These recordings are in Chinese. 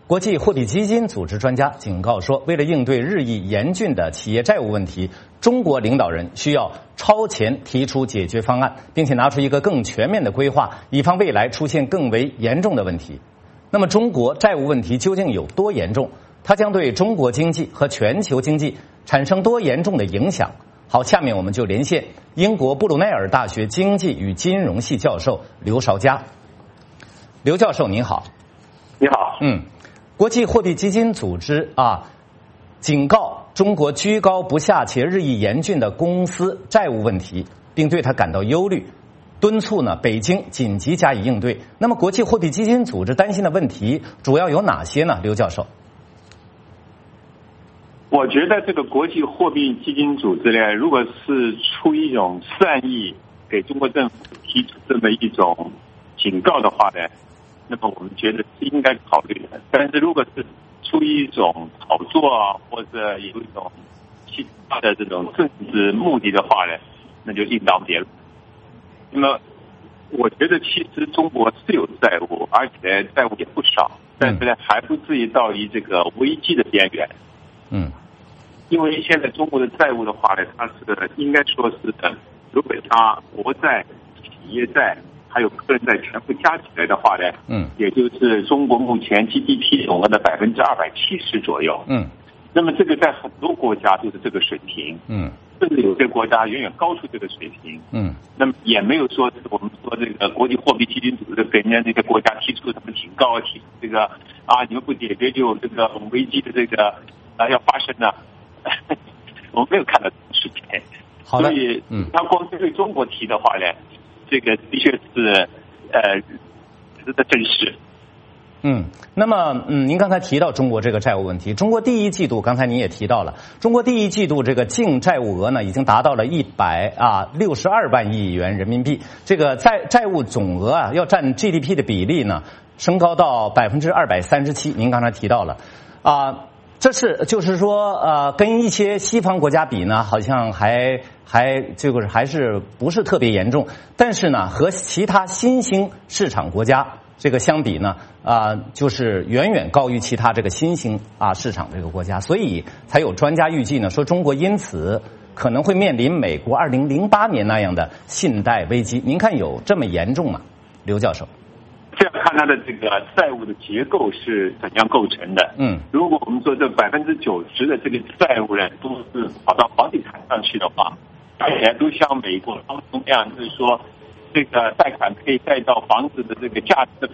国际货币基金组织专家警告说，为了应对日益严峻的企业债务问题，中国领导人需要超前提出解决方案，并且拿出一个更全面的规划，以防未来出现更为严重的问题。那么，中国债务问题究竟有多严重？它将对中国经济和全球经济产生多严重的影响？好，下面我们就连线英国布鲁内尔大学经济与金融系教授刘绍佳。刘教授您好。 你好。 国际货币基金组织警告中国居高不下且日益严峻的公司债务问题，并对它感到忧虑，敦促北京紧急加以应对。那么国际货币基金组织担心的问题主要有哪些呢？刘教授。 我觉得这个国际货币基金组织呢，如果是出于一种善意给中国政府提出这么一种警告的话呢，那么我们觉得是应该考虑的。但是如果是出于一种炒作或者有一种其他的这种政治目的的话呢，那就另当别论。那么我觉得其实中国是有债务，而且债务也不少，但是呢还不至于到于这个危机的边缘。因为现在中国的债务的话呢，它是应该说是如果它国债、企业债还有个人债全部加起来的话呢，也就是中国目前 GDP 总额的270%左右。那么这个在很多国家都是这个水平。甚至有些国家远远高出这个水平。那么也没有说我们说这个国际货币基金组织给人家那些国家提出什么警告，提出这个你们不解决就这个危机的这个要发生了。我们没有看到视频。所以他光是对中国提的话呢，这个的确是值得正视。 那么您刚才提到中国这个债务问题，中国第一季度刚才您也提到了，中国第一季度这个净债务额呢已经达到了162万亿元人民币，这个债务总额要占 GDP 的比例呢升高到237%，您刚才提到了这是就是说跟一些西方国家比呢，好像还是不是特别严重，但是呢和其他新兴市场国家这个相比呢就是远远高于其他这个新兴市场这个国家，所以才有专家预计呢说中国因此可能会面临美国2008年那样的信贷危机。您看有这么严重吗？刘教授。 这样看它的这个债务的结构是怎样构成的。如果我们说这90%的这个债务呢都是跑到房地产上去的话，而且都像美国当中那样，就是说这个贷款可以贷到房子的这个价值的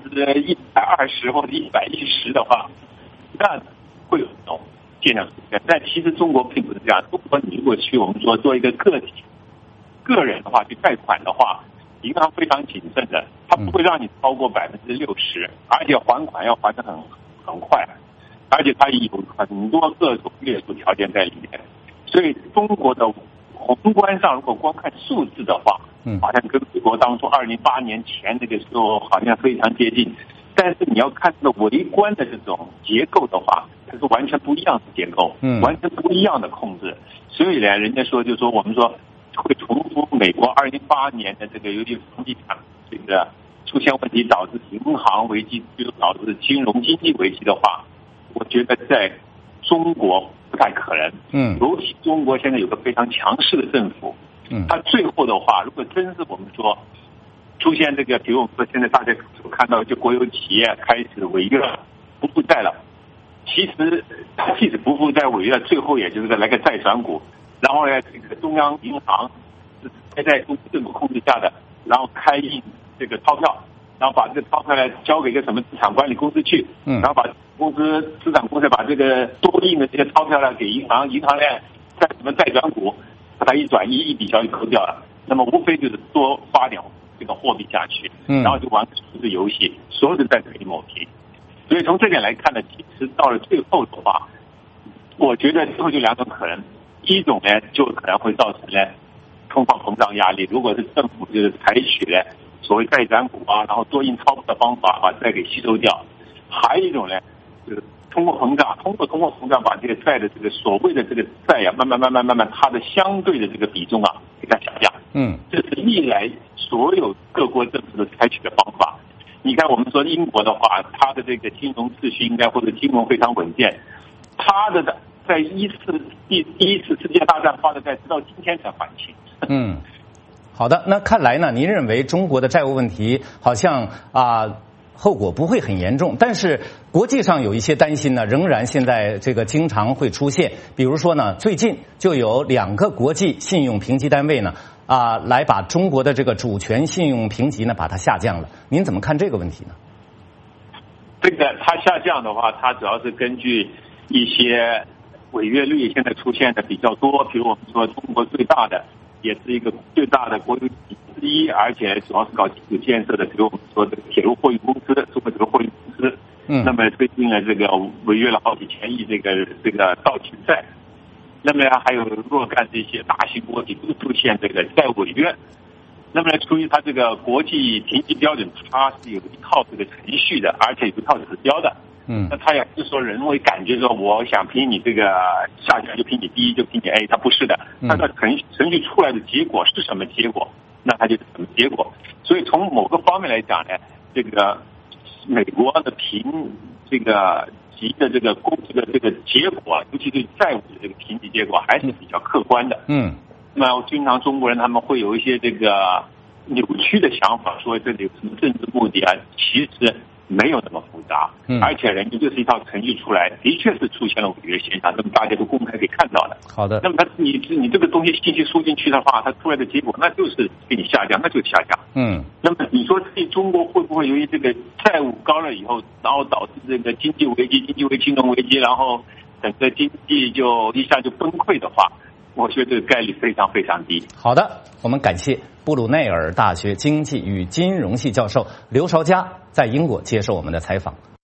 120%或者110%的话，那会有这种现象出现。但其实中国并不是这样。中国你如果去我们说做一个个人的话去贷款的话，银行非常谨慎的，它不会让你超过60%，而且还款要还得很快，而且它有很多各种约束条件在里面。所以中国的宏观上如果光看数字的话，好像跟美国当初2008年前那个时候好像非常接近，但是你要看它的微观的这种结构的话，它是完全不一样的结构，完全不一样的控制。所以呢，人家说就说我们说会重复美国2008年的这个由于房地产这个出现问题导致银行危机，就导致金融经济危机的话，我觉得在中国不太可能。尤其中国现在有个非常强势的政府，它最后的话，如果真是我们说出现这个，比如我们说现在大家所看到就国有企业开始违约了，不负债了，其实它即使不负债违约，最后也就是来个债转股。然后呢，这个中央银行是在中国政府控制下的，然后开印这个钞票，然后把这个钞票呢交给一个什么资产管理公司去，然后把资产公司把这个多印的这些钞票呢给银行，银行呢再什么再转股，把它一转移一笔交易扣掉了。那么无非就是多发点这个货币下去，然后就玩数字游戏，所有的债可以抹平。所以从这点来看呢，其实到了最后的话，我觉得最后就两种可能。一种呢，就可能会造成呢通货膨胀压力。如果是政府就是采取呢所谓债转股然后多印钞票的方法把债给吸收掉。还有一种呢，就是通货膨胀，通货膨胀把这个债的这个所谓的这个债慢慢它的相对的这个比重给它下降。这是历来所有各国政府都采取的方法。 你看我们说英国的话，它的这个金融秩序应该或者金融非常稳健，它的在第一次世界大战发的债，直到今天才还清。 好的，那看来呢，您认为中国的债务问题好像后果不会很严重，但是国际上有一些担心呢，仍然现在这个经常会出现。比如说呢，最近就有2个国际信用评级单位呢来把中国的这个主权信用评级呢把它下降了。您怎么看这个问题呢？ 这个它下降的话，它主要是根据一些违约率现在出现的比较多，比如我们说中国最大的，也是一个最大的国有企业之一，而且主要是搞基础建设的，比如我们说这个铁路货运公司，中国铁路货运公司，那么最近呢，这个违约了好几千亿这个到期债，那么还有若干这些大型国企都出现这个债务违约，那么出于它这个国际评级标准，它是有一套这个程序的，而且有一套指标的。那他也不是说人为感觉说我想评你这个下降就评你 B 就评你 A， 他不是的，他的程序出来的结果是什么结果，那他就是什么结果。所以从某个方面来讲呢，这个美国的评这个级的这个结果，尤其对债务的这个评级结果还是比较客观的。那经常中国人他们会有一些这个扭曲的想法，说这里有什么政治目的啊，其实没有那么复杂，而且人家就是一套程序出来，的确是出现了违约现象，那么大家都公开可以看到的。 好的。 那么你这个东西信息输进去的话，它出来的结果那就是给你下降，那就下降。那么你说对中国会不会由于这个债务高了以后，然后导致这个经济危机、金融危机，然后整个经济就一下就崩溃的话，我觉得这个概率非常非常低。 好的，我们感谢布鲁内尔大学经济与金融系教授刘绍佳在英国接受我们的采访。